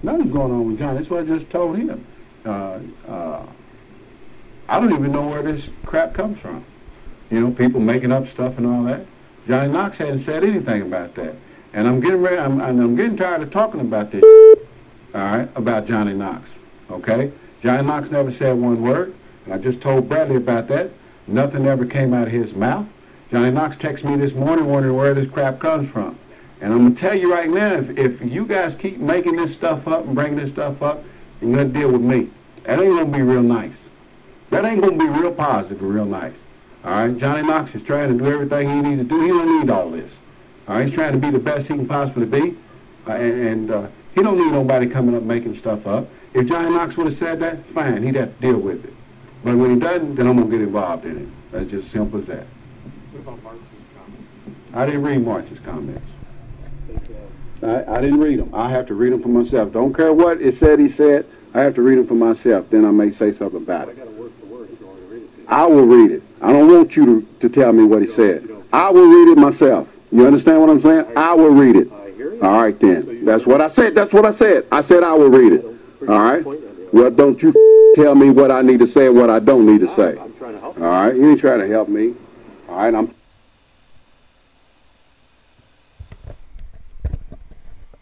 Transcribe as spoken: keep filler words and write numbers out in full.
Nothing's going on with Johnny. That's what I just told him. Uh, uh, I don't even know where this crap comes from. You know, people making up stuff and all that. Johnny Knox hadn't said anything about that. And I'm getting ready, I'm, I'm getting tired of talking about this, all right, about Johnny Knox, okay? Johnny Knox never said one word, and I just told Bradley about that. Nothing ever came out of his mouth. Johnny Knox texted me this morning wondering where this crap comes from. And I'm going to tell you right now, if, if you guys keep making this stuff up and bringing this stuff up, you're going to deal with me. That ain't going to be real nice. That ain't going to be real positive or real nice. All right, Johnny Knox is trying to do everything he needs to do. He don't need all this. All right, he's trying to be the best he can possibly be, uh, and, and uh, he don't need nobody coming up making stuff up. If Johnny Knox would have said that, fine, he'd have to deal with it. But when he doesn't, then I'm gonna get involved in it. That's just simple as that. What about Marx's comments? I didn't read Marx's comments. I, I didn't read them. I have to read them for myself. Don't care what it said he said. I have to read them for myself. Then I may say something about it. I got a word for word if you want me to read it to you. I will read it. I don't want you to, to tell me what he said. I will read it myself. You understand what I'm saying? I will read it. I hear you. All right, then. That's what I said. That's what I said. I said I will read it. All right? Well, don't you tell me what I need to say and what I don't need to say. I'm trying to help All you. right? You ain't trying to help me. All right? I'm...